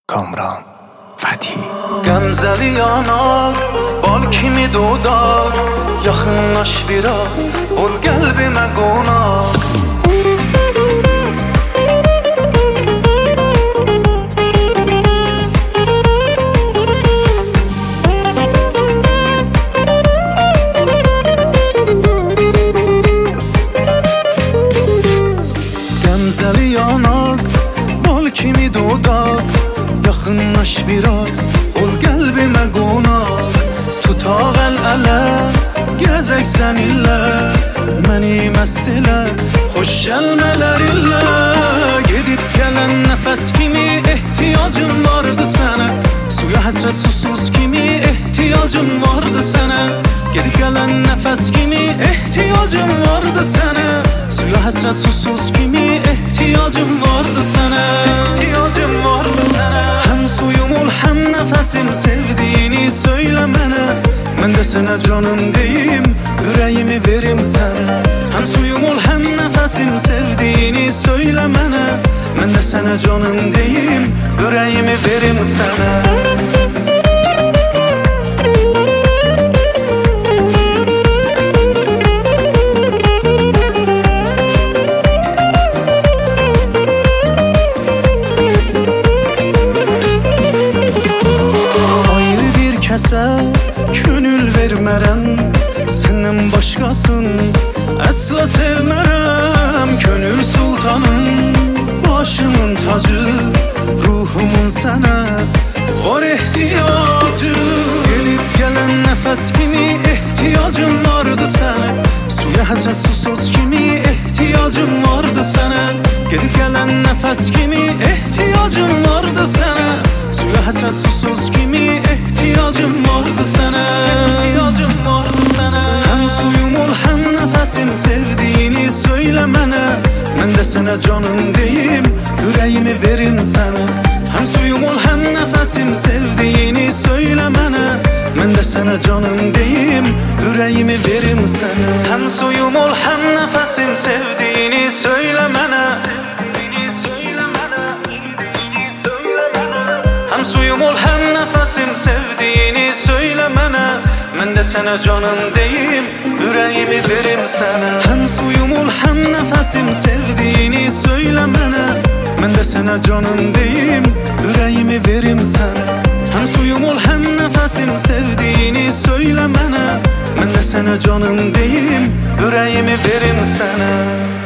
کامران فتحی Qəmzəli yanaq, bal kimi dodaq, yaxınlaş biraz, ol qəlbimə qonaq. Qəmzəli yanaq, bal kimi dodaq, yaxınlaş biraz, ol qəlbimə qonaq. Tutaq əl-ələ, gəzək səninlə, məni məst elə, xoş gəlmələrinlə. Gedib gələn nəfəs kimi ehtiyacım vardı sənə, suya həsrət susuz kimi ehtiyacım vardı sənə. Gedib gələn nəfəs kimi ehtiyacım vardı sənə, suya həsrət susuz kimi ehtiyacım vardı sənə. İhtiyacım vardı sənə. Həm suyum ol, həm nəfəsim, sevdiyini söylə mənə. Mən də sənə canım deyim, ürəyimi verim sənə. Həm suyum ol, həm nəfəsim, sevdiyini söylə mənə. Mən də sənə canım deyim, ürəyimi verim sənə. Kəsə könül vermərəm, səndən başqasın əsla sevmərəm. Könül sultanım, başımın tacı, ruhumun sənə var ehtiyacı. Gelib gələn nəfəs kimi ehtiyacım vardı sənə, suya həsrət susuz kimi ehtiyacım vardı sənə. Gedib gələn nəfəs kimi ehtiyacım vardı sənə, suya həsrət susuz kimi ehtiyacım vardı sənə. İhtiyacım vardı sənə. Həm suyum ol, həm nəfəsim, sevdiyini söylə mənə. Mən də sənə canım deyim, ürəyimi verim sənə. Həm suyum ol, həm nəfəsim, sevdiyini söylə mənə. Mən də sənə canım deyim, ürəyimi verim sənə. Həm suyum ol, həm nəfəsim, sevdiyini söylə mənə. Həm suyum ol, həm nəfəsim, sevdiyini söylə mənə. Mən də sənə canım deyim, ürəyimi verim sənə. Həm suyum ol, həm nəfəsim, sevdiyini söylə mənə. Mən də sənə canım deyim, ürəyimi verim sənə. Həm suyum ol, həm nəfəsim, sevdiyini söylə mənə. Mən də sənə canım deyim, ürəyimi verim sənə.